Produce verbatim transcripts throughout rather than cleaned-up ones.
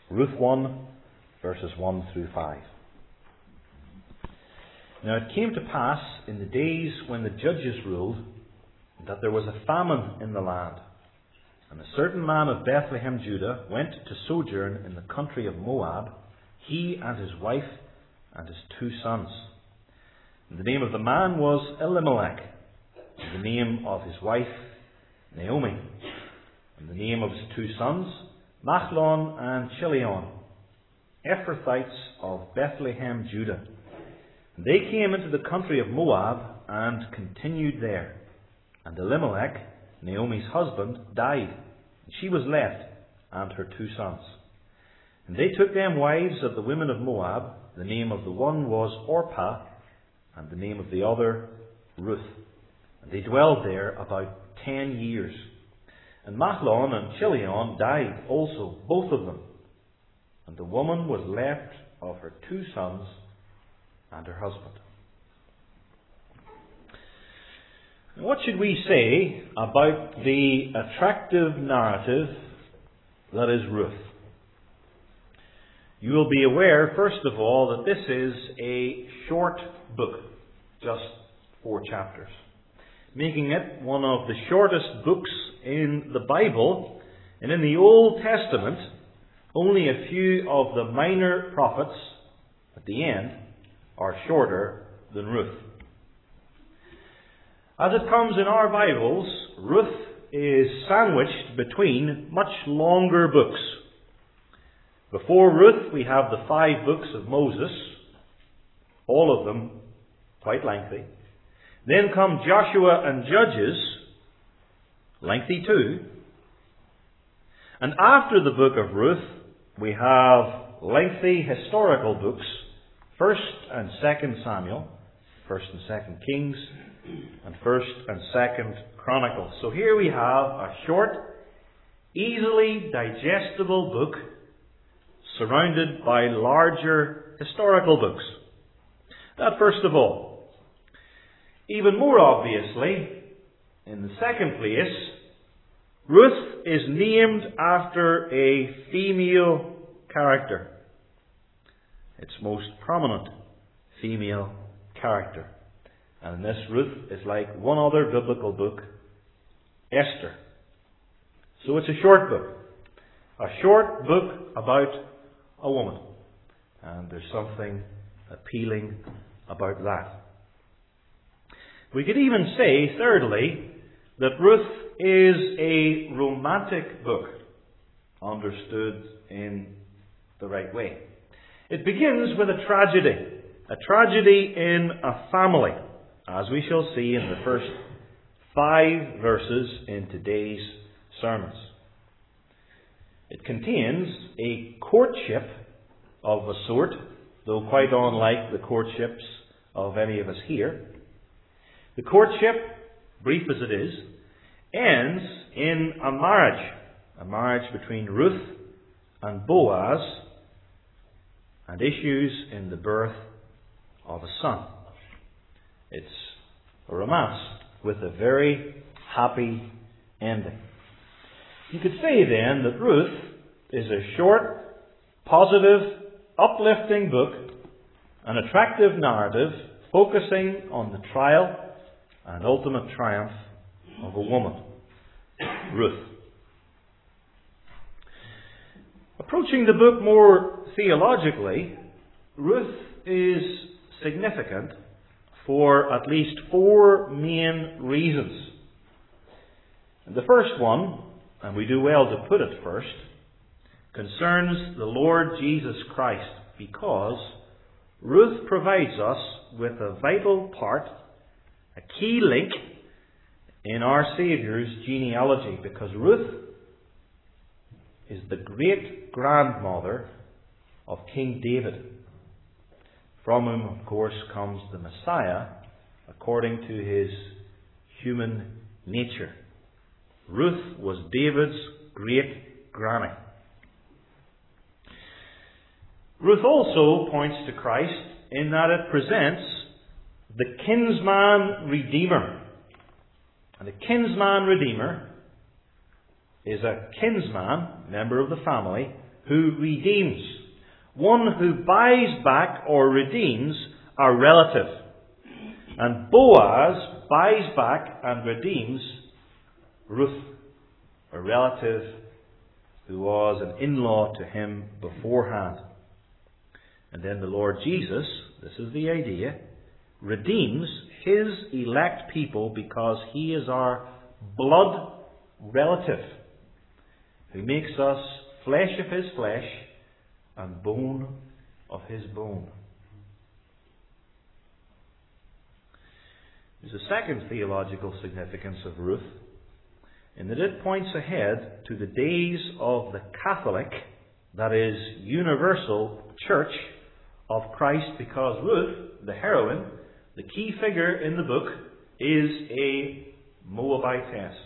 Ruth one, verses one through five. Now it came to pass in the days when the judges ruled that there was a famine in the land. And a certain man of Bethlehem, Judah, went to sojourn in the country of Moab, he and his wife and his two sons. And the name of the man was Elimelech, and the name of his wife Naomi, and the name of his two sons Machlon and Chilion, Ephrathites of Bethlehem, Judah. And they came into the country of Moab and continued there. And Elimelech, Naomi's husband, died, and she was left, and her two sons. And they took them wives of the women of Moab. The name of the one was Orpah, and the name of the other Ruth. And they dwelled there about ten years. And Machlon and Chilion died also, both of them. And the woman was left of her two sons and her husband. Now, what should we say about the attractive narrative that is Ruth? You will be aware, first of all, that this is a short book, just four chapters, making it one of the shortest books in the Bible. And in the Old Testament, only a few of the minor prophets at the end are shorter than Ruth. As it comes in our Bibles, Ruth is sandwiched between much longer books. Before Ruth, we have the five books of Moses, all of them quite lengthy. Then come Joshua and Judges, lengthy too. And after the book of Ruth, we have lengthy historical books, First and Second Samuel, First and Second Kings, and First and Second Chronicles. So here we have a short, easily digestible book surrounded by larger historical books. That first of all. Even more obviously, in the second place, Ruth is named after a female character. Its most prominent female character. And this Ruth is like one other biblical book, Esther. So it's a short book. A short book about a woman. And there's something appealing about that. We could even say, thirdly, that Ruth is a romantic book, understood in the right way. It begins with a tragedy. A tragedy in a family, as we shall see in the first five verses in today's sermons. It contains a courtship of a sort, though quite unlike the courtships of any of us here. The courtship, brief as it is, ends in a marriage, a marriage between Ruth and Boaz, and issues in the birth of a son. It's a romance with a very happy ending. You could say then that Ruth is a short, positive, uplifting book, an attractive narrative focusing on the trial and ultimate triumph of a woman, Ruth. Approaching the book more theologically, Ruth is significant for at least four main reasons. The first one, and we do well to put it first, concerns the Lord Jesus Christ, because Ruth provides us with a vital part, a key link in our Saviour's genealogy, because Ruth is the great-grandmother of King David, from whom, of course, comes the Messiah, according to his human nature. Ruth was David's great-granny. Ruth also points to Christ in that it presents the kinsman redeemer. And the kinsman redeemer is a kinsman, member of the family, who redeems. One who buys back or redeems a relative. And Boaz buys back and redeems Ruth, a relative who was an in-law to him beforehand. And then the Lord Jesus, this is the idea, redeems his elect people because he is our blood relative, who makes us flesh of his flesh and bone of his bone. There's a second theological significance of Ruth, in that it points ahead to the days of the Catholic, that is, universal church of Christ, because Ruth, the heroine, the key figure in the book, is a Moabitess,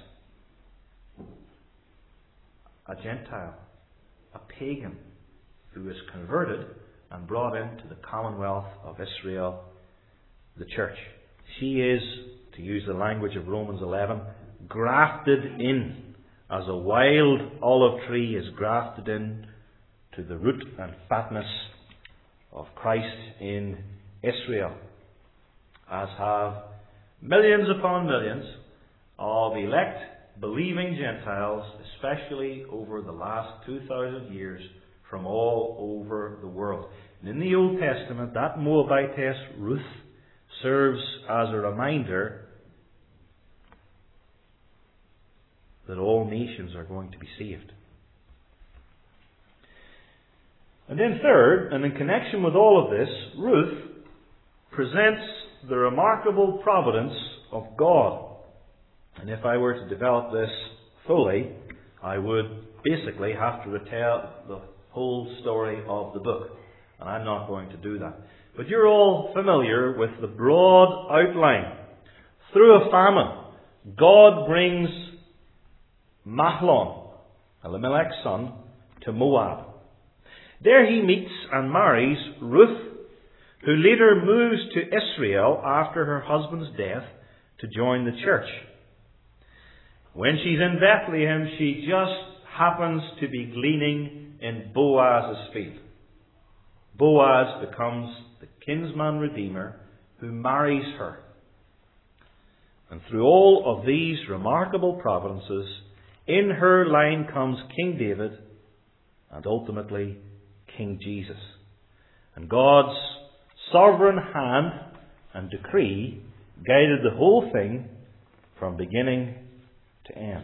a Gentile, a pagan, who is converted and brought into the commonwealth of Israel, the church. She is, to use the language of Romans eleven, grafted in, as a wild olive tree is grafted in to the root and fatness of Christ in Israel, as have millions upon millions of elect, believing Gentiles, especially over the last two thousand years, from all over the world. And in the Old Testament, that Moabitess Ruth serves as a reminder that all nations are going to be saved. And then third, and in connection with all of this, Ruth presents the remarkable providence of God. And if I were to develop this fully, I would basically have to retell the whole story of the book. And I'm not going to do that. But you're all familiar with the broad outline. Through a famine, God brings Mahlon, Elimelech's son, to Moab. There he meets and marries Ruth, who later moves to Israel after her husband's death to join the church. When she's in Bethlehem, she just happens to be gleaning in Boaz's field. Boaz becomes the kinsman redeemer who marries her. And through all of these remarkable providences, in her line comes King David and ultimately King Jesus. And God's sovereign hand and decree guided the whole thing from beginning to end.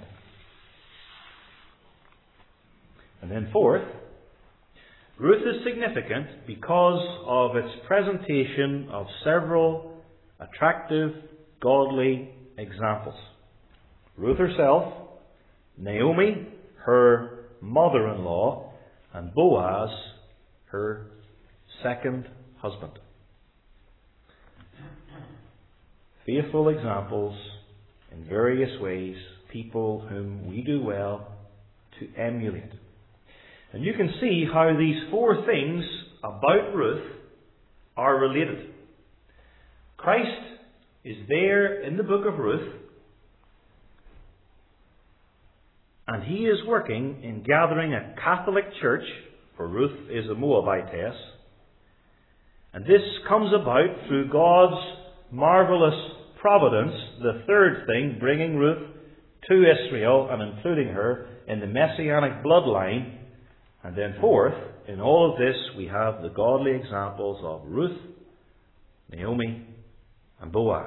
And then fourth, Ruth is significant because of its presentation of several attractive, godly examples. Ruth herself, Naomi, her mother-in-law, and Boaz, her second husband. Faithful examples in various ways, people whom we do well to emulate. And you can see how these four things about Ruth are related. Christ is there in the book of Ruth, and he is working in gathering a Catholic church, for Ruth is a Moabitess. And this comes about through God's marvellous providence, the third thing, bringing Ruth to Israel and including her in the Messianic bloodline. And then fourth, in all of this we have the godly examples of Ruth, Naomi, and Boaz.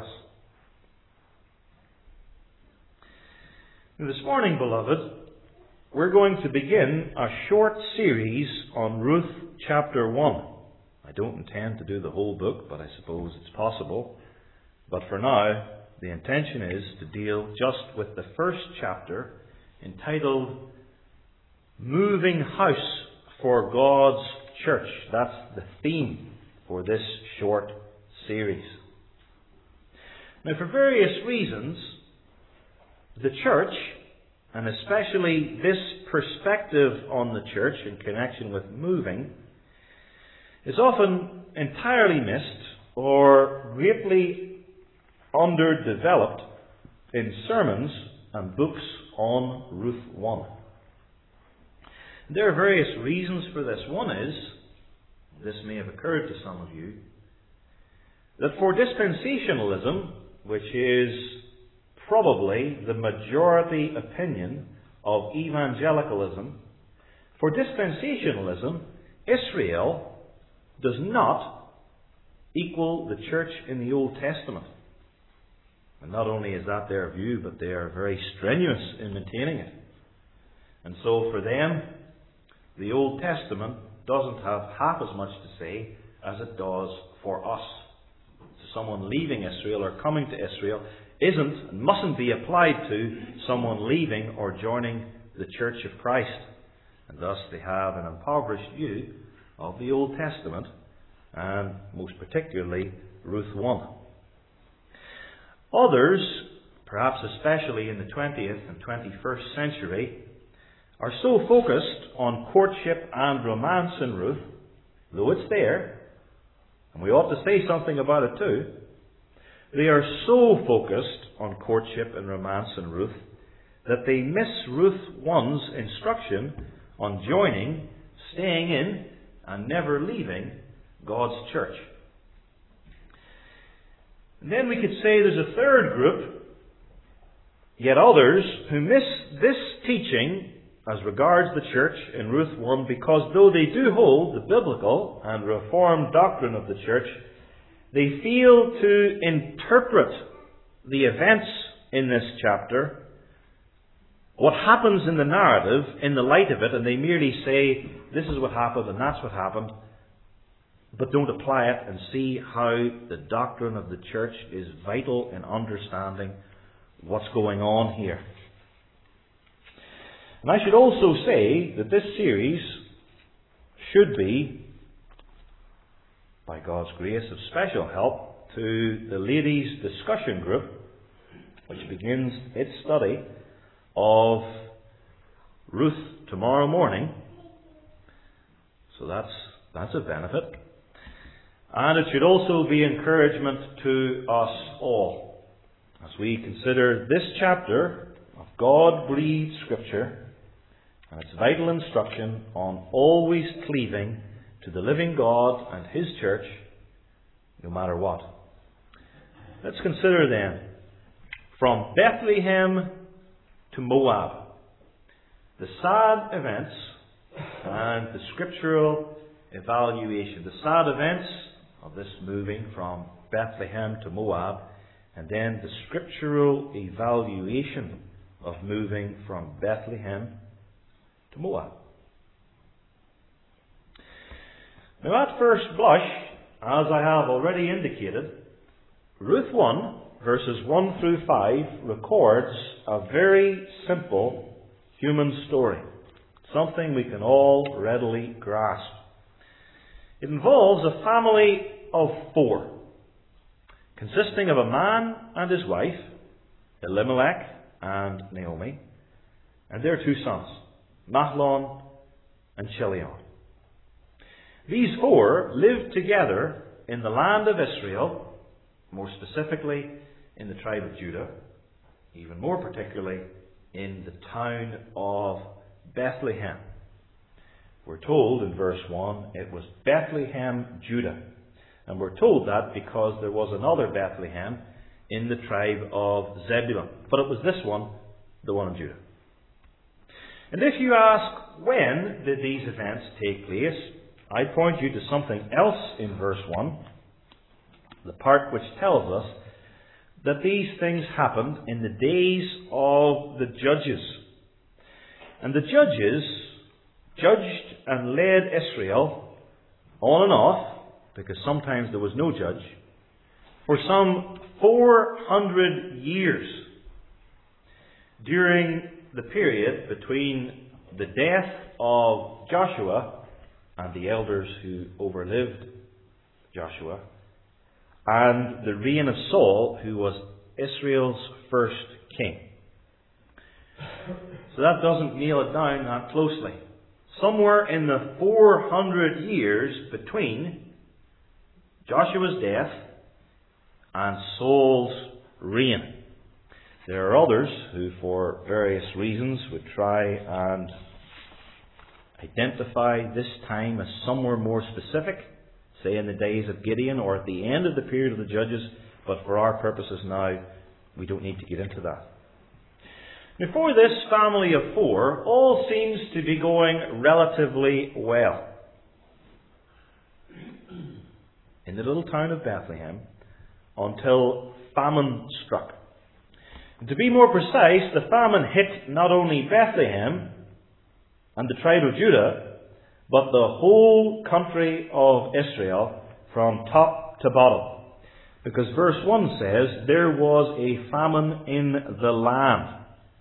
Now, this morning, beloved, we're going to begin a short series on Ruth chapter one. I don't intend to do the whole book, but I suppose it's possible. But for now, the intention is to deal just with the first chapter, entitled Moving House for God's Church. That's the theme for this short series. Now, for various reasons, the church, and especially this perspective on the church in connection with moving, is often entirely missed or greatly underdeveloped in sermons and books on Ruth one. There are various reasons for this. One is, this may have occurred to some of you, that for dispensationalism, which is probably the majority opinion of evangelicalism, for dispensationalism, Israel does not equal the church in the Old Testament. And not only is that their view, but they are very strenuous in maintaining it. And so for them, the Old Testament doesn't have half as much to say as it does for us. So someone leaving Israel or coming to Israel isn't and mustn't be applied to someone leaving or joining the Church of Christ. And thus they have an impoverished view of the Old Testament, and most particularly Ruth one. Others, perhaps especially in the twentieth and twenty-first century, are so focused on courtship and romance in Ruth, though it's there, and we ought to say something about it too. They are so focused on courtship and romance in Ruth that they miss Ruth one's instruction on joining, staying in, and never leaving God's church. And then we could say there's a third group, yet others, who miss this teaching as regards the church in Ruth one, because though they do hold the biblical and reformed doctrine of the church, they fail to interpret the events in this chapter, what happens in the narrative, in the light of it, and they merely say, this is what happened and that's what happened, but don't apply it and see how the doctrine of the church is vital in understanding what's going on here. And I should also say that this series should be, by God's grace, of special help to the ladies' discussion group, which begins its study of Ruth tomorrow morning. So that's that's a benefit. And it should also be encouragement to us all as we consider this chapter of God-breathed Scripture and its vital instruction on always cleaving to the living God and His church, no matter what. Let's consider then, from Bethlehem to Moab, the sad events and the scriptural evaluation. The sad events of this moving from Bethlehem to Moab, and then the scriptural evaluation of moving from Bethlehem to Moab. Now, at first blush, as I have already indicated, Ruth one, verses one through five, records a very simple human story, something we can all readily grasp. It involves a family of four, consisting of a man and his wife, Elimelech and Naomi, and their two sons, Mahlon and Chilion. These four lived together in the land of Israel, more specifically in the tribe of Judah, even more particularly in the town of Bethlehem. We're told in verse one it was Bethlehem, Judah. And we're told that because there was another Bethlehem in the tribe of Zebulun. But it was this one, the one of Judah. And if you ask, when did these events take place? I point you to something else in verse one, the part which tells us that these things happened in the days of the judges. And the judges judged and led Israel on and off, because sometimes there was no judge, for some four hundred years during the period between the death of Joshua and the elders who overlived Joshua, and the reign of Saul, who was Israel's first king. So that doesn't nail it down that closely. Somewhere in the four hundred years between Joshua's death and Saul's reign. There are others who, for various reasons, would try and identify this time as somewhere more specific, say in the days of Gideon or at the end of the period of the Judges, but for our purposes now, we don't need to get into that. Now, for this family of four, all seems to be going relatively well. In the little town of Bethlehem, until famine struck. And to be more precise, the famine hit not only Bethlehem and the tribe of Judah, but the whole country of Israel from top to bottom. Because verse one says, there was a famine in the land.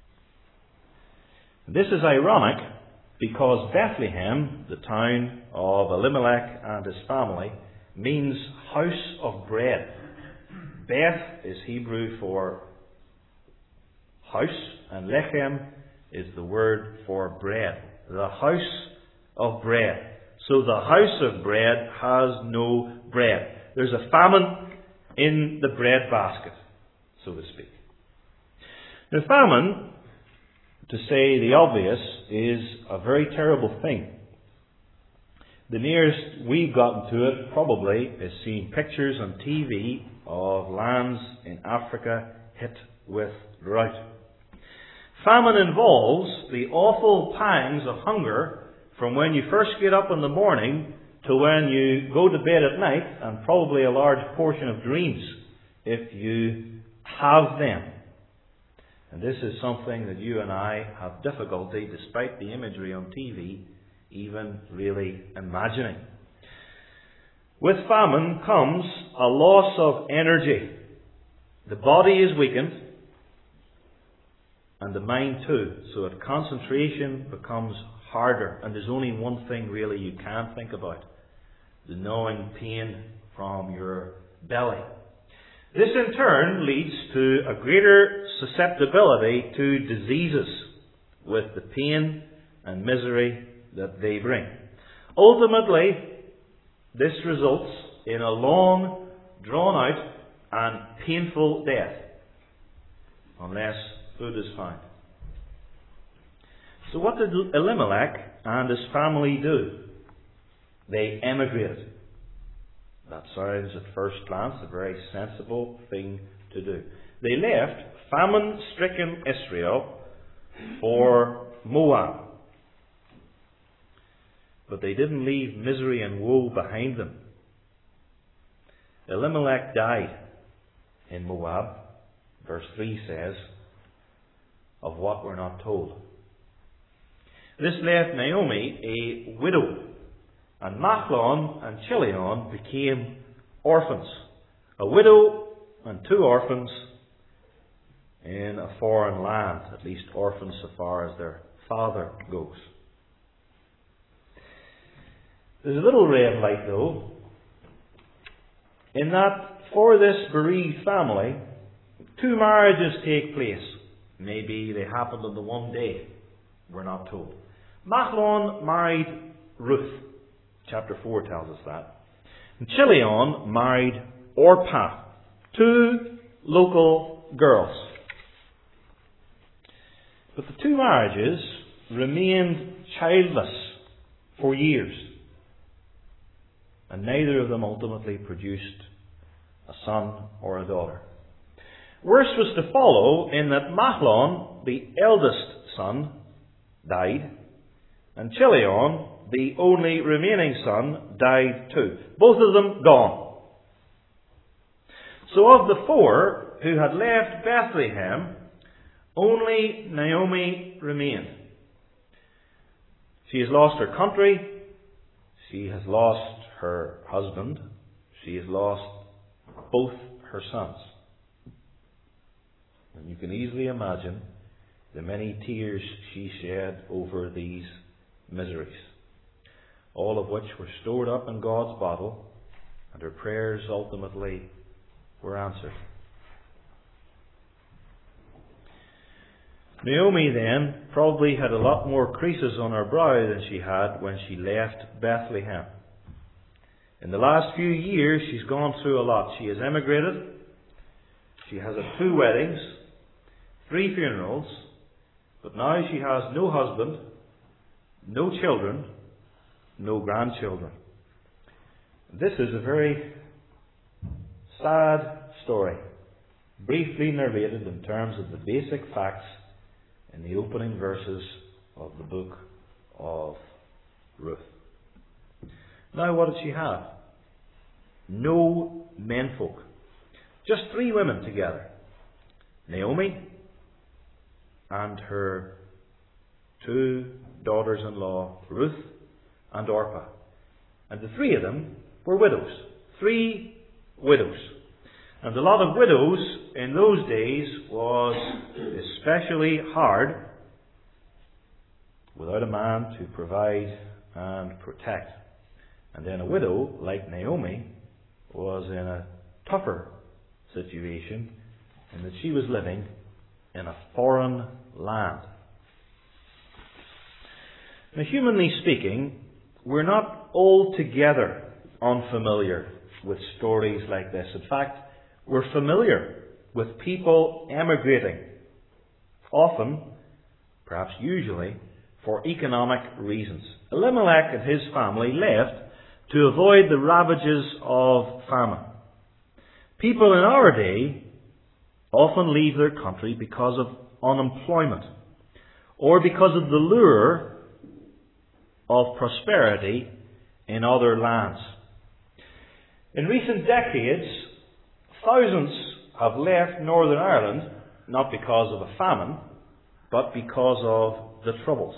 This is ironic because Bethlehem, the town of Elimelech and his family, means house of bread. Beth is Hebrew for house, and Lechem is the word for bread. The house of bread. So the house of bread has no bread. There's a famine in the bread basket, so to speak. Now, famine, to say the obvious, is a very terrible thing. The nearest we've gotten to it probably is seeing pictures on T V of lands in Africa hit with drought. Famine involves the awful pangs of hunger from when you first get up in the morning to when you go to bed at night, and probably a large portion of dreams if you have them. And this is something that you and I have difficulty, despite the imagery on T V, even really imagining. With famine comes a loss of energy. The body is weakened, and the mind too, so that concentration becomes harder, and there's only one thing really you can think about: the gnawing pain from your belly. This in turn leads to a greater susceptibility to diseases with the pain and misery that they bring. Ultimately, this results in a long, drawn-out and painful death, unless food is found. So what did Elimelech and his family do? They emigrated. That sounds at first glance a very sensible thing to do. They left famine-stricken Israel for Moab. But they didn't leave misery and woe behind them. Elimelech died in Moab, verse three says, of what we're not told. This left Naomi a widow, and Mahlon and Chilion became orphans. A widow and two orphans in a foreign land, at least orphans so far as their father goes. There's a little red light though, in that for this bereaved family, two marriages take place. Maybe they happened on the one day, we're not told. Mahlon married Ruth, chapter four tells us that. And Chilion married Orpah, two local girls. But the two marriages remained childless for years, and neither of them ultimately produced a son or a daughter. Worse was to follow in that Mahlon, the eldest son, died, and Chilion, the only remaining son, died too. Both of them gone. So of the four who had left Bethlehem, only Naomi remained. She has lost her country. She has lost her husband. She has lost both her sons. And you can easily imagine the many tears she shed over these miseries, all of which were stored up in God's bottle, and her prayers ultimately were answered. Naomi then probably had a lot more creases on her brow than she had when she left Bethlehem. In the last few years, she's gone through a lot. She has emigrated. She has had two weddings, three funerals, but now she has no husband, no children, no grandchildren. This is a very sad story, briefly narrated in terms of the basic facts in the opening verses of the book of Ruth. Now, what did she have? No menfolk. Just three women together. Naomi and her two daughters-in-law, Ruth and Orpah. And the three of them were widows. Three widows. And a lot of widows in those days was especially hard without a man to provide and protect. And then a widow, like Naomi, was in a tougher situation in that she was living in a foreign land. Now, humanly speaking, we're not altogether unfamiliar with stories like this. In fact, we're familiar with people emigrating, often, perhaps usually, for economic reasons. Elimelech and his family left to avoid the ravages of famine. People in our day often leave their country because of unemployment or because of the lure of prosperity in other lands. In recent decades, thousands have left Northern Ireland not because of a famine, but because of the Troubles.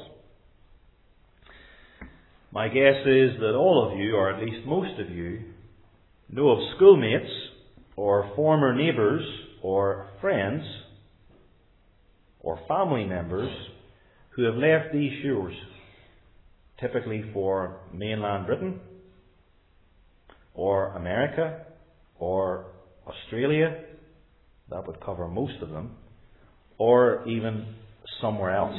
My guess is that all of you, or at least most of you, know of schoolmates or former neighbours or friends or family members who have left these shores, typically for mainland Britain or America or Australia. That would cover most of them, or even somewhere else.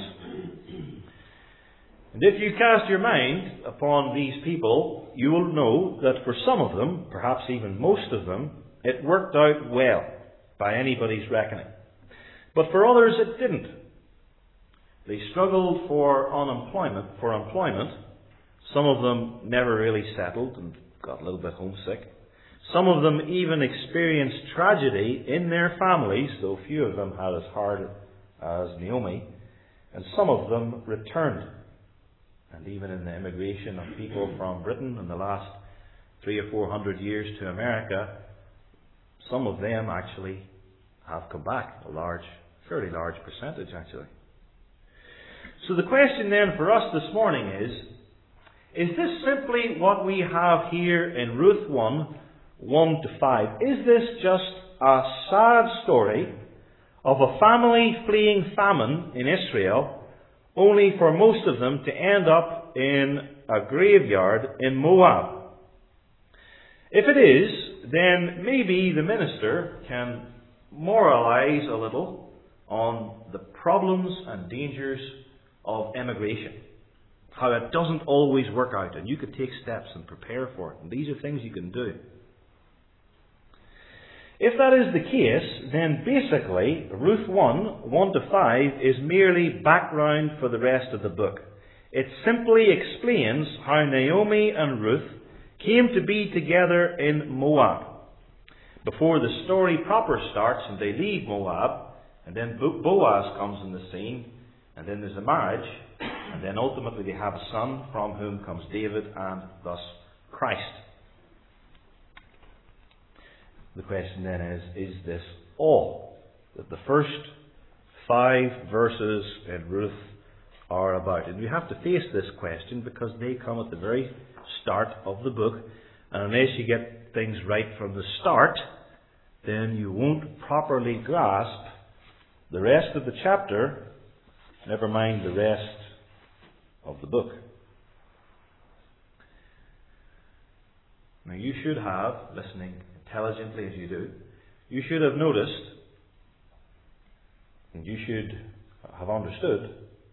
And if you cast your mind upon these people, you will know that for some of them, perhaps even most of them, it worked out well by anybody's reckoning. But for others it didn't. They struggled for unemployment, for employment. Some of them never really settled and got a little bit homesick. Some of them even experienced tragedy in their families, though few of them had as hard as Naomi. And some of them returned. And even in the immigration of people from Britain in the last three or four hundred years to America, some of them actually have come back. A large, fairly large percentage actually. So the question then for us this morning is, is this simply what we have here in Ruth one, one to five? Is this just a sad story of a family fleeing famine in Israel, only for most of them to end up in a graveyard in Moab? If it is, then maybe the minister can moralize a little on the problems and dangers of emigration. How it doesn't always work out, and you could take steps and prepare for it. And these are things you can do. If that is the case, then basically Ruth one, one to five is merely background for the rest of the book. It simply explains how Naomi and Ruth came to be together in Moab. Before the story proper starts and they leave Moab, and then Boaz comes in the scene, and then there's a marriage, and then ultimately they have a son from whom comes David and thus Christ. The question then is, is this all that the first five verses in Ruth are about? And you have to face this question because they come at the very start of the book. And unless you get things right from the start, then you won't properly grasp the rest of the chapter, never mind the rest of the book. Now you should have, listening intelligently as you do, you should have noticed, and you should have understood,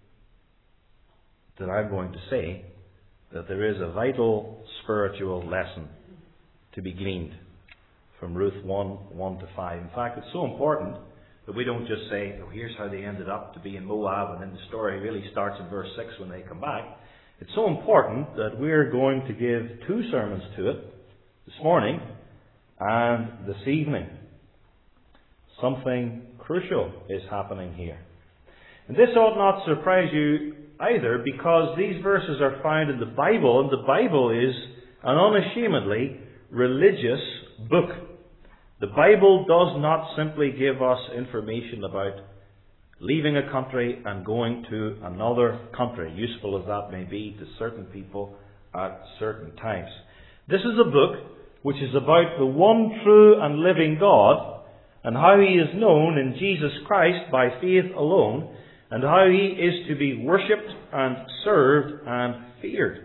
that I'm going to say that there is a vital spiritual lesson to be gleaned from Ruth one, one to five. In fact, it's so important that we don't just say, oh, here's how they ended up to be in Moab, and then the story really starts in verse six when they come back. It's so important that we're going to give two sermons to it, this morning and this evening. Something crucial is happening here. And this ought not surprise you either, because these verses are found in the Bible, and the Bible is an unashamedly religious book. The Bible does not simply give us information about leaving a country and going to another country, useful as that may be to certain people at certain times. This is a book which is about the one true and living God, and how He is known in Jesus Christ by faith alone, and how He is to be worshipped and served and feared.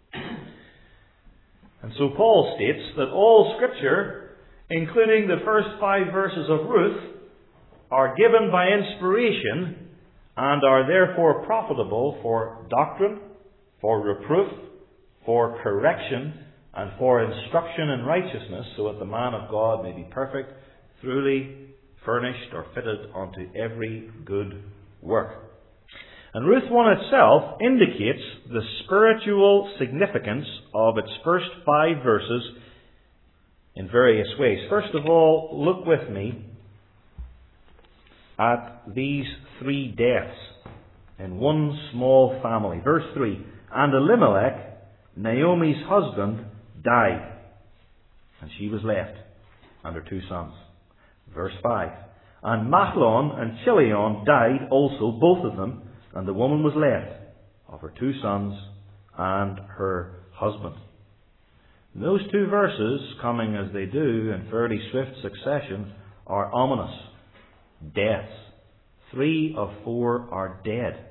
And so Paul states that all Scripture, including the first five verses of Ruth, are given by inspiration and are therefore profitable for doctrine, for reproof, for correction, and for instruction in righteousness, so that the man of God may be perfect, truly furnished or fitted unto every good work. And Ruth one itself indicates the spiritual significance of its first five verses in various ways. First of all, look with me at these three deaths in one small family. Verse three, and Elimelech, Naomi's husband, died, and she was left, and her two sons. Verse five, and Mahlon and Chilion died also, both of them, and the woman was left of her two sons and her husband. And those two verses, coming as they do in fairly swift succession, are ominous. Deaths. Three of four are dead.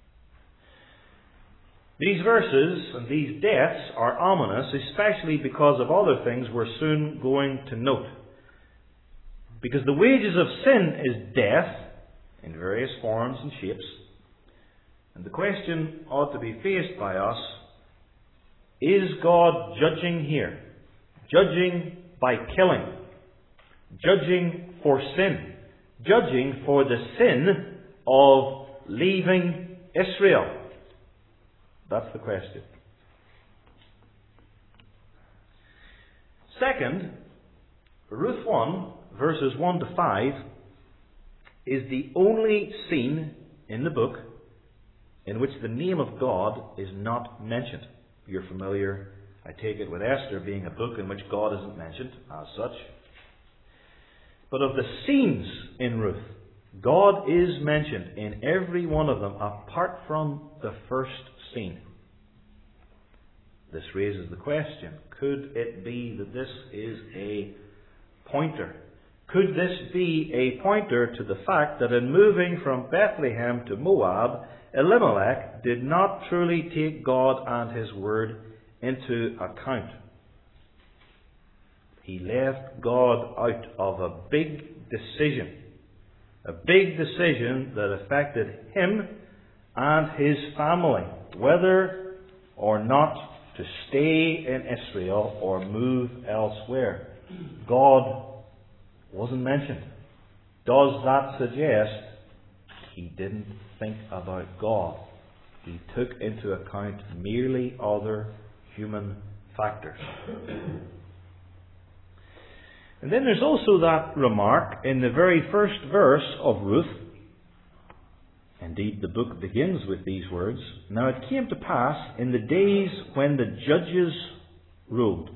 These verses and these deaths are ominous, especially because of other things we're soon going to note. Because the wages of sin is death, in various forms and shapes. And the question ought to be faced by us, is God judging here? Judging by killing. Judging for sin. Judging for the sin of leaving Israel. That's the question. Second, Ruth one, verses one to five, is the only scene in the book in which the name of God is not mentioned. You're familiar, I take it, with Esther being a book in which God isn't mentioned as such. But of the scenes in Ruth, God is mentioned in every one of them apart from the first scene. This raises the question, could it be that this is a pointer? Could this be a pointer to the fact that in moving from Bethlehem to Moab, Elimelech did not truly take God and His word into account? He left God out of a big decision. A big decision that affected him and his family, whether or not to stay in Israel or move elsewhere. God wasn't mentioned. Does that suggest he didn't think about God? He took into account merely other human factors. And then there's also that remark in the very first verse of Ruth. Indeed, the book begins with these words. Now it came to pass in the days when the judges ruled.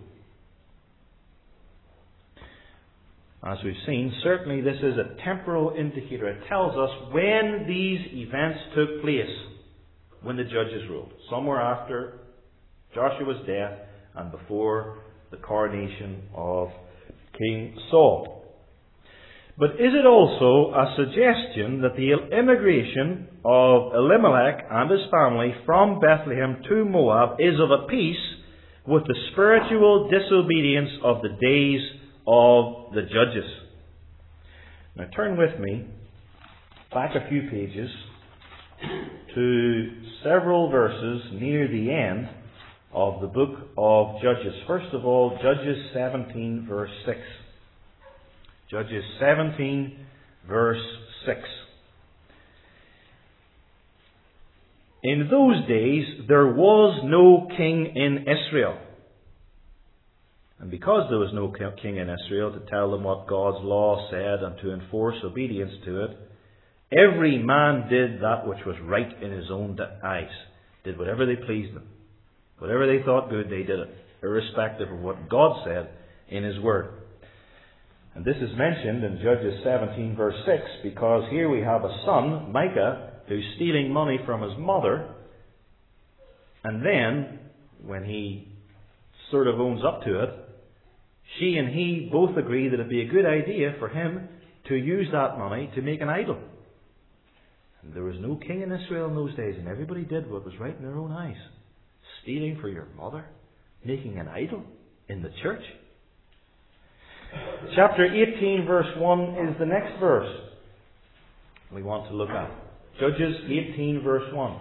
As we've seen, certainly this is a temporal indicator. It tells us when these events took place, when the judges ruled. Somewhere after Joshua's death and before the coronation of King Saul. But is it also a suggestion that the immigration of Elimelech and his family from Bethlehem to Moab is of a piece with the spiritual disobedience of the days of the judges? Now turn with me back a few pages to several verses near the end of the book of Judges. First of all, Judges seventeen, verse six. Judges seventeen, verse six. In those days there was no king in Israel. And because there was no king in Israel to tell them what God's law said and to enforce obedience to it, every man did that which was right in his own eyes. Did whatever they pleased them. Whatever they thought good, they did it, irrespective of what God said in His Word. And this is mentioned in Judges seventeen verse six, because here we have a son, Micah, who's stealing money from his mother, and then, when he sort of owns up to it, she and he both agree that it'd be a good idea for him to use that money to make an idol. And there was no king in Israel in those days, and everybody did what was right in their own eyes. Stealing for your mother? Making an idol in the church? Chapter eighteen verse one is the next verse we want to look at. Judges eighteen verse one.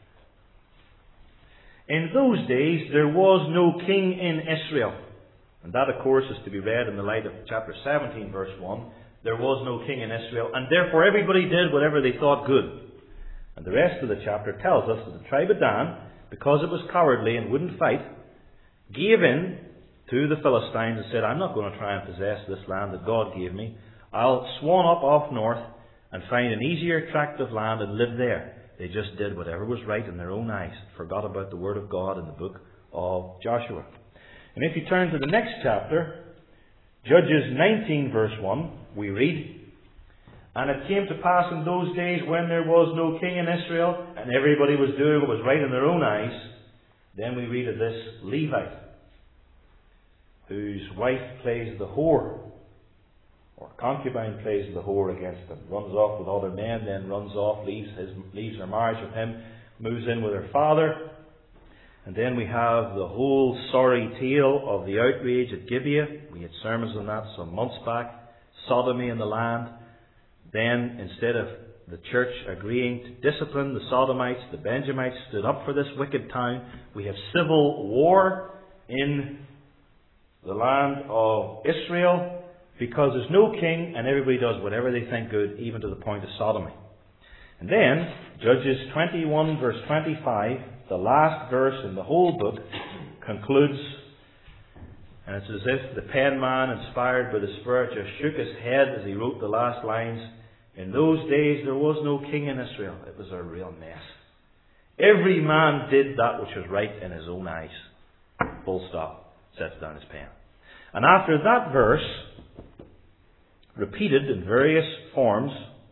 In those days there was no king in Israel. And that, of course, is to be read in the light of chapter seventeen verse one. There was no king in Israel, and therefore everybody did whatever they thought good. And the rest of the chapter tells us that the tribe of Dan, because it was cowardly and wouldn't fight, gave in to the Philistines and said, I'm not going to try and possess this land that God gave me. I'll swan up off north and find an easier tract of land and live there. They just did whatever was right in their own eyes, forgot about the Word of God in the book of Joshua. And if you turn to the next chapter, Judges nineteen verse one, we read, And it came to pass in those days when there was no king in Israel, and everybody was doing what was right in their own eyes, then we read of this Levite, whose wife plays the whore, or concubine plays the whore against him, runs off with other men, then runs off, leaves, his, leaves her marriage with him, moves in with her father. And then we have the whole sorry tale of the outrage at Gibeah. We had sermons on that some months back. Sodomy in the land. Then, instead of the church agreeing to discipline the Sodomites, the Benjamites stood up for this wicked town. We have civil war in the land of Israel because there's no king and everybody does whatever they think good, even to the point of sodomy. And then, Judges twenty-one verse twenty-five, the last verse in the whole book, concludes, and it's as if the penman, inspired by the Spirit, just shook his head as he wrote the last lines. In those days there was no king in Israel. It was a real mess. Every man did that which was right in his own eyes. Full stop. Sets down his pen. And after that verse, repeated in various forms,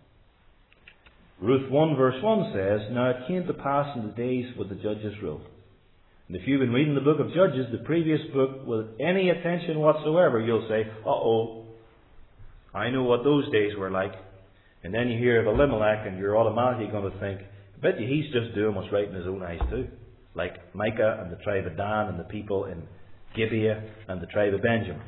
Ruth one verse one says, Now it came to pass in the days when the judges ruled. And if you've been reading the book of Judges, the previous book, with any attention whatsoever, you'll say, uh-oh, I know what those days were like. And then you hear of Elimelech and you're automatically going to think, I bet you he's just doing what's right in his own eyes too. Like Micah and the tribe of Dan and the people in Gibeah and the tribe of Benjamin.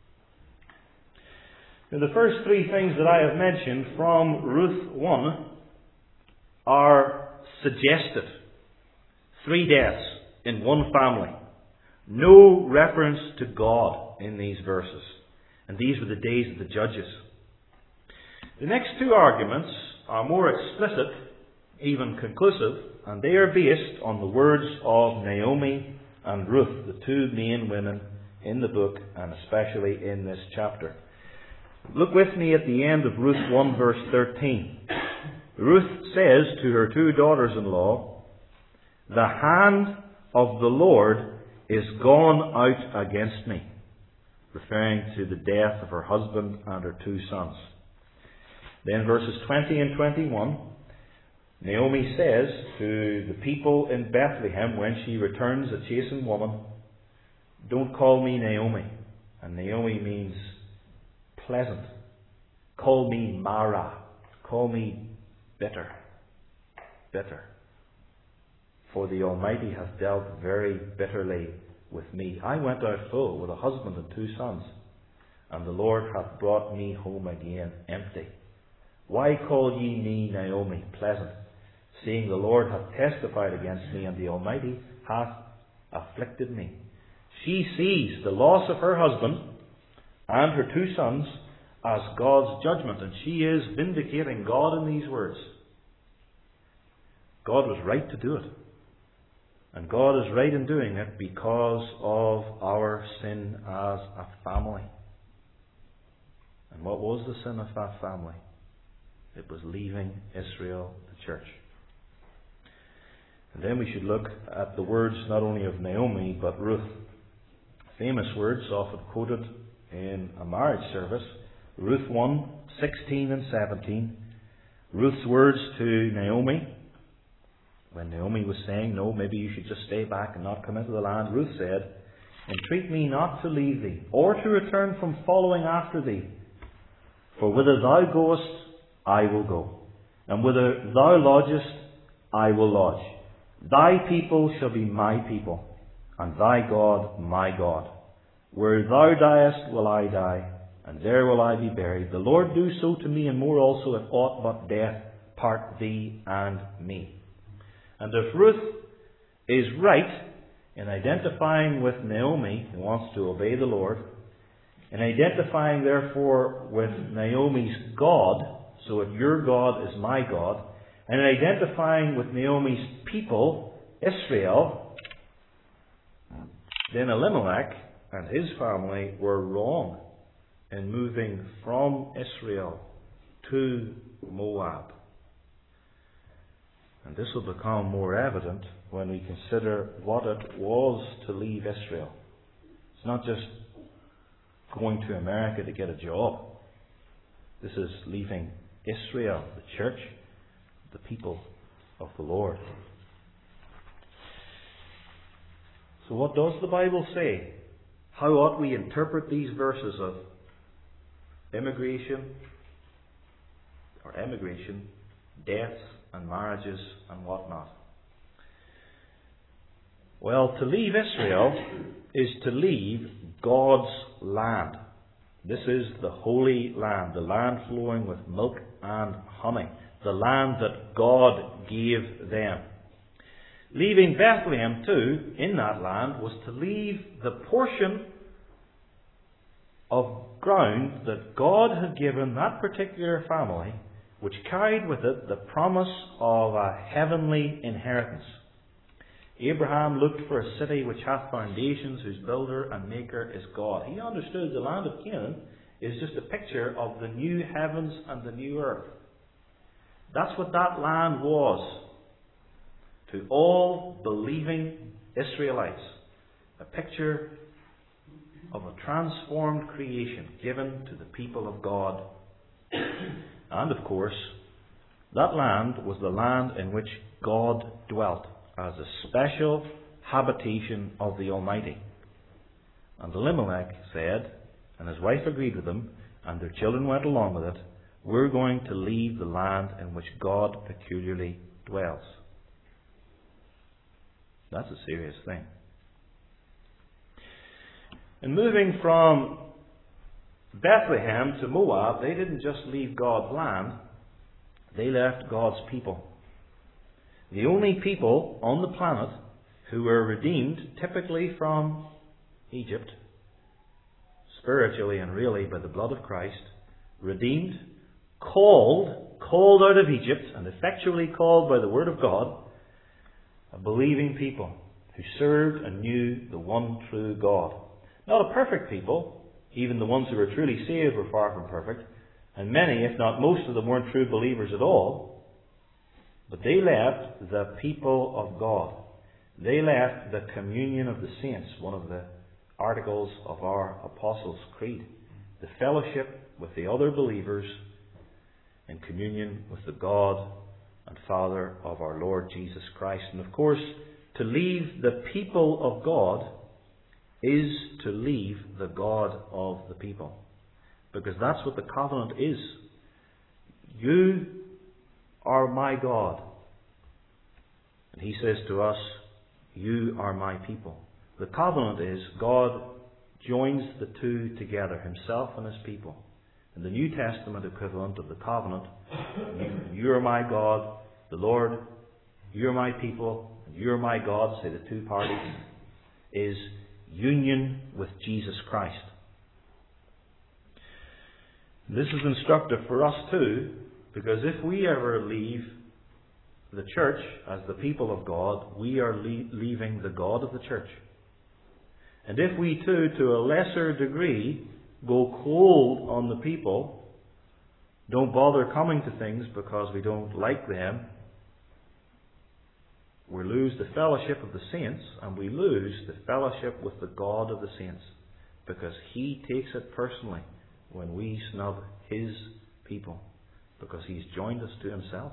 Now, the first three things that I have mentioned from Ruth one are suggested. Three deaths in one family. No reference to God in these verses. And these were the days of the judges. The next two arguments are more explicit, even conclusive, and they are based on the words of Naomi and Ruth, the two main women in the book, and especially in this chapter. Look with me at the end of Ruth one verse thirteen. Ruth says to her two daughters-in-law, The hand of the Lord is gone out against me, referring to the death of her husband and her two sons. Then verses twenty and twenty-one, Naomi says to the people in Bethlehem when she returns a chastened woman, Don't call me Naomi. And Naomi means pleasant. Call me Mara. Call me bitter. Bitter. For the Almighty hath dealt very bitterly with me. I went out full with a husband and two sons, and the Lord hath brought me home again empty. Why call ye me Naomi, pleasant, seeing the Lord hath testified against me, and the Almighty hath afflicted me? She sees the loss of her husband and her two sons as God's judgment, and she is vindicating God in these words. God was right to do it. And God is right in doing it because of our sin as a family. And what was the sin of that family? It was leaving Israel, the church. And then we should look at the words not only of Naomi but Ruth. Famous words often quoted in a marriage service. Ruth one, sixteen and seventeen. Ruth's words to Naomi, when Naomi was saying, no, maybe you should just stay back and not come into the land, Ruth said, entreat me not to leave thee, or to return from following after thee. For whither thou goest, I will go, and whither thou lodgest, I will lodge. Thy people shall be my people, and thy God my God. Where thou diest will I die, and there will I be buried. The Lord do so to me, and more also, if aught but death part thee and me. And if Ruth is right in identifying with Naomi, who wants to obey the Lord, in identifying therefore with Naomi's God, so that your God is my God, and in identifying with Naomi's people, Israel, then Elimelech and his family were wrong in moving from Israel to Moab. And this will become more evident when we consider what it was to leave Israel. It's not just going to America to get a job. This is leaving Israel, the church, the people of the Lord. So what does the Bible say? How ought we interpret these verses of immigration or emigration, deaths and marriages and whatnot? Well, to leave Israel is to leave God's land. This is the holy land, the land flowing with milk and honey, the land that God gave them. Leaving Bethlehem too, in that land, was to leave the portion of ground that God had given that particular family, which carried with it the promise of a heavenly inheritance. Abraham looked for a city which hath foundations, whose builder and maker is God. He understood the land of Canaan is just a picture of the new heavens and the new earth. That's what that land was to all believing Israelites. A picture of a transformed creation given to the people of God. And of course, that land was the land in which God dwelt as a special habitation of the Almighty. And Elimelech said, and his wife agreed with him, and their children went along with it, we're going to leave the land in which God peculiarly dwells. That's a serious thing. In moving from Bethlehem to Moab, they didn't just leave God's land, they left God's people. The only people on the planet who were redeemed, typically from Egypt, spiritually and really by the blood of Christ, redeemed, called, called out of Egypt, and effectually called by the word of God, a believing people who served and knew the one true God. Not a perfect people, even the ones who were truly saved were far from perfect, and many, if not most of them, weren't true believers at all. But they left the people of God. They left the communion of the saints, one of the articles of our Apostles' Creed. The fellowship with the other believers in communion with the God and Father of our Lord Jesus Christ. And of course, to leave the people of God is to leave the God of the people. Because that's what the covenant is. You are my God. And he says to us, you are my people. The covenant is God joins the two together, himself and his people. In the New Testament equivalent of the covenant, you, you are my God, the Lord, you are my people, and you are my God, say the two parties, is union with Jesus Christ. This is instructive for us too, because if we ever leave the church, as the people of God, we are le- leaving the God of the church. And if we too, to a lesser degree, go cold on the people, don't bother coming to things because we don't like them, we lose the fellowship of the saints, and we lose the fellowship with the God of the saints, because He takes it personally when we snub His people, because He's joined us to Himself.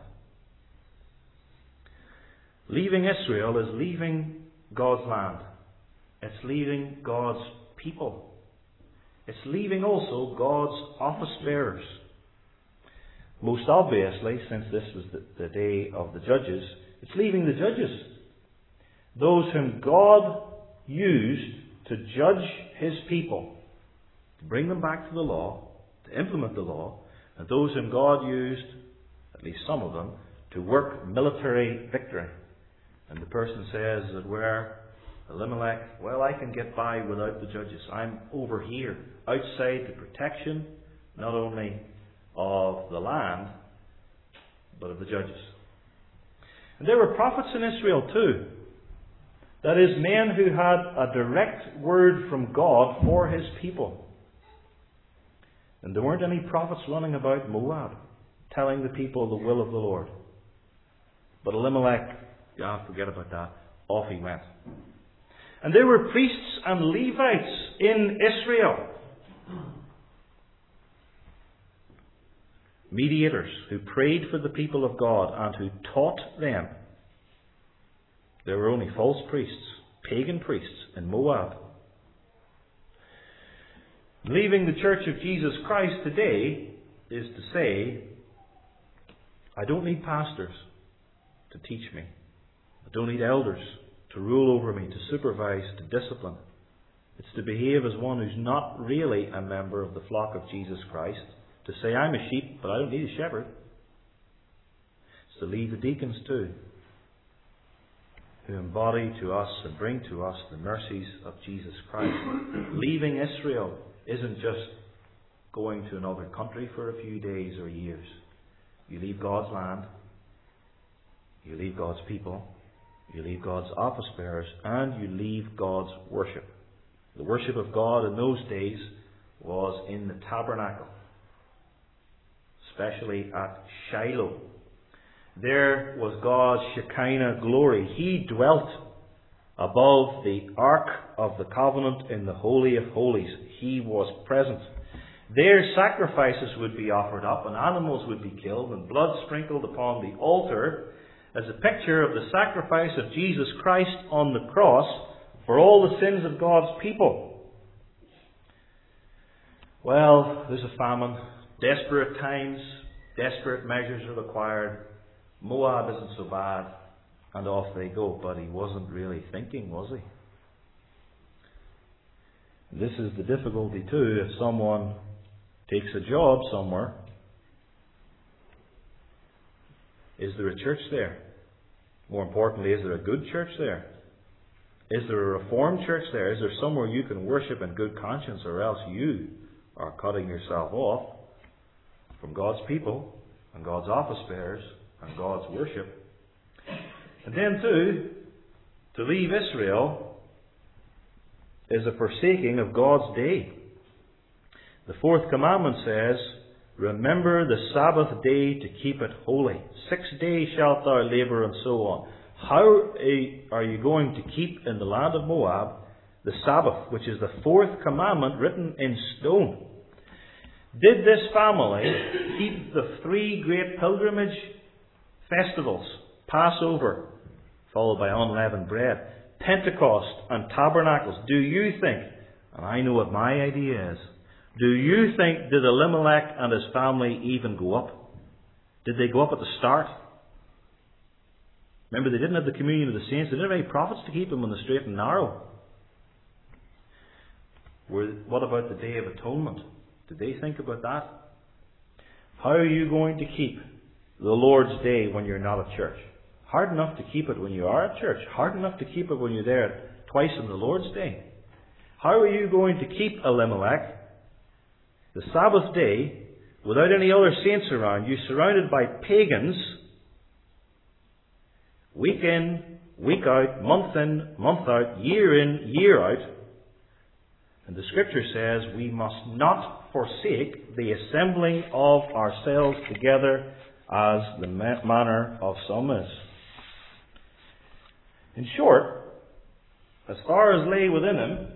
Leaving Israel is leaving God's land. It's leaving God's people. It's leaving also God's office bearers. Most obviously, since this was the, the day of the judges, it's leaving the judges. Those whom God used to judge His people, to bring them back to the law, to implement the law, and those whom God used, at least some of them, to work military victory. And the person says that where Elimelech, well, I can get by without the judges. I'm over here, outside the protection, not only of the land, but of the judges. And there were prophets in Israel too. That is, men who had a direct word from God for His people. And there weren't any prophets running about Moab, telling the people the will of the Lord. But Elimelech, yeah, forget about that. Off he went. And there were priests and Levites in Israel. Mediators who prayed for the people of God and who taught them. There were only false priests, pagan priests in Moab. Leaving the Church of Jesus Christ today is to say, I don't need pastors to teach me. I don't need elders to rule over me, to supervise, to discipline. It's to behave as one who's not really a member of the flock of Jesus Christ. To say, I'm a sheep, but I don't need a shepherd. It's to leave the deacons too, who embody to us and bring to us the mercies of Jesus Christ. Leaving Israel isn't just going to another country for a few days or years. You leave God's land, you leave God's people, you leave God's office bearers, and you leave God's worship. The worship of God in those days was in the tabernacle, especially at Shiloh. There was God's Shekinah glory. He dwelt above the Ark of the Covenant in the Holy of Holies. He was present. There sacrifices would be offered up, and animals would be killed, and blood sprinkled upon the altar as a picture of the sacrifice of Jesus Christ on the cross for all the sins of God's people. Well, there's a famine. Desperate times, desperate measures are required. Moab isn't so bad, and off they go. But he wasn't really thinking, was he? This is the difficulty too. If someone takes a job somewhere, is there a church there? More importantly, is there a good church there? Is there a reformed church there? Is there somewhere you can worship in good conscience, or else you are cutting yourself off from God's people and God's office bearers and God's worship? And then too, to leave Israel is a forsaking of God's day. The fourth commandment says, remember the Sabbath day to keep it holy. Six days shalt thou labour, and so on. How are you going to keep in the land of Moab the Sabbath, which is the fourth commandment written in stone? Did this family keep the three great pilgrimage festivals, Passover, followed by unleavened bread, Pentecost and Tabernacles? Do you think, and I know what my idea is, do you think, did Elimelech and his family even go up? Did they go up at the start? Remember, they didn't have the communion of the saints. They didn't have any prophets to keep them on the straight and narrow. What about the Day of Atonement? Did they think about that? How are you going to keep the Lord's Day when you're not at church? Hard enough to keep it when you are at church. Hard enough to keep it when you're there twice on the Lord's Day. How are you going to keep Elimelech, the Sabbath day, without any other saints around you, surrounded by pagans, week in, week out, month in, month out, year in, year out. And the Scripture says we must not forsake the assembling of ourselves together as the manner of some is. In short, as far as lay within him,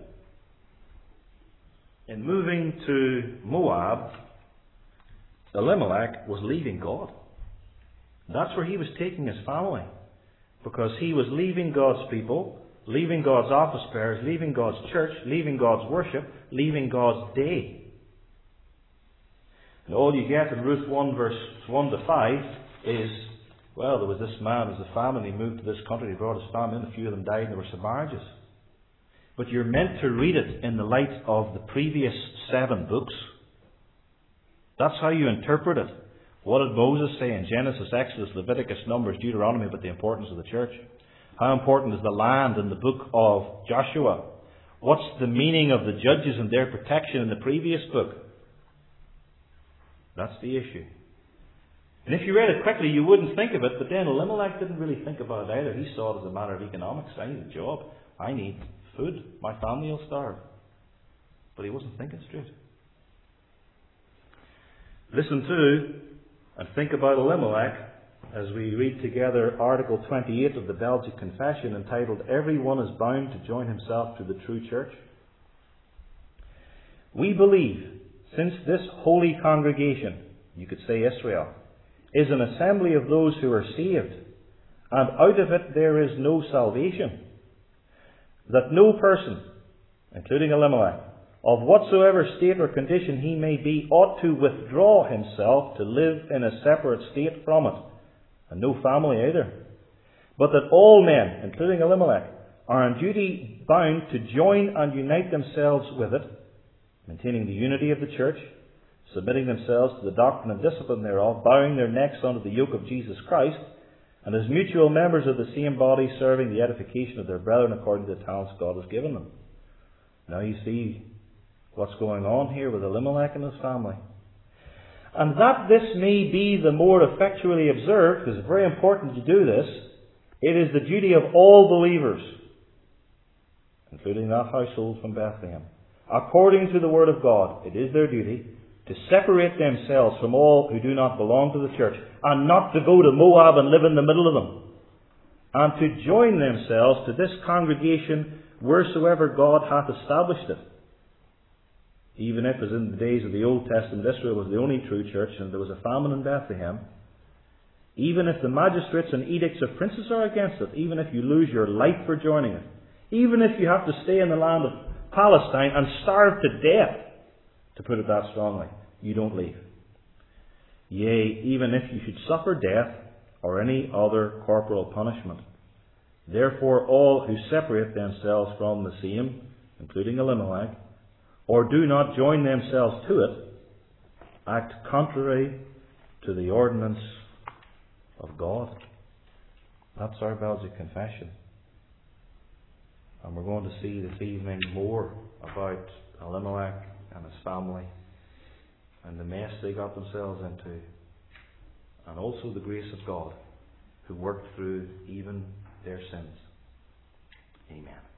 in moving to Moab, Elimelech was leaving God. That's where he was taking his family. Because he was leaving God's people, leaving God's office bearers, leaving God's church, leaving God's worship, leaving God's day. And all you get in Ruth one verse one to five is, well, there was this man, there was a famine, he moved to this country, he brought his family in, a few of them died, and there were some marriages. But you're meant to read it in the light of the previous seven books. That's how you interpret it. What did Moses say in Genesis, Exodus, Leviticus, Numbers, Deuteronomy about the importance of the church? How important is the land in the book of Joshua? What's the meaning of the judges and their protection in the previous book? That's the issue. And if you read it quickly, you wouldn't think of it, but then Elimelech didn't really think about it either. He saw it as a matter of economics. I need a job. I need food. My family will starve. But he wasn't thinking straight. Listen to and think about Elimelech as we read together Article twenty-eight of the Belgic Confession, entitled, "Everyone is bound to join himself to the true church." We believe, since this holy congregation, you could say Israel, is an assembly of those who are saved, and out of it there is no salvation, that no person, including Elimelech, of whatsoever state or condition he may be, ought to withdraw himself to live in a separate state from it, and no family either, but that all men, including Elimelech, are in duty bound to join and unite themselves with it, maintaining the unity of the church, submitting themselves to the doctrine and discipline thereof, bowing their necks under the yoke of Jesus Christ, and as mutual members of the same body, serving the edification of their brethren according to the talents God has given them. Now you see what's going on here with Elimelech and his family. And that this may be the more effectually observed, because it's very important to do this, it is the duty of all believers, including that household from Bethlehem, according to the word of God, it is their duty to separate themselves from all who do not belong to the church, and not to go to Moab and live in the middle of them, and to join themselves to this congregation wheresoever God hath established it. Even if, as in the days of the Old Testament, Israel was the only true church and there was a famine in Bethlehem, even if the magistrates and edicts of princes are against it, even if you lose your life for joining it, even if you have to stay in the land of Palestine and starve to death, to put it that strongly, you don't leave. Yea, even if you should suffer death or any other corporal punishment. Therefore all who separate themselves from the same, including Elimelech, or do not join themselves to it, act contrary to the ordinance of God. That's our Belgic Confession. And we're going to see this evening more about Elimelech and his family and the mess they got themselves into, and also the grace of God who worked through even their sins. Amen.